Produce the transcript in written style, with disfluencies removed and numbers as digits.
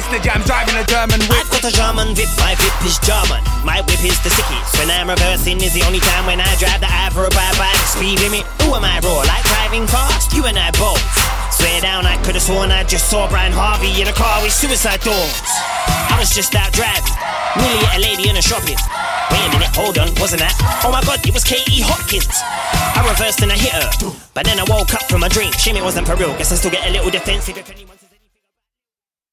Mr. Jam driving a German whip. I've got a German whip, my whip is German. My whip is the sickest. When I'm reversing is the only time when I drive that I ever abide by the speed limit. Who am I, raw? Like driving fast? You and I both. Swear down, I could have sworn I just saw Brian Harvey in a car with suicide doors. I was just out driving, nearly hit a lady in a shopping. Wait a minute, hold on, wasn't that? Oh my god, it was Katie Hopkins. I reversed and I hit her, but then I woke up from a dream. Shame it wasn't for real, guess I still get a little defensive if anyone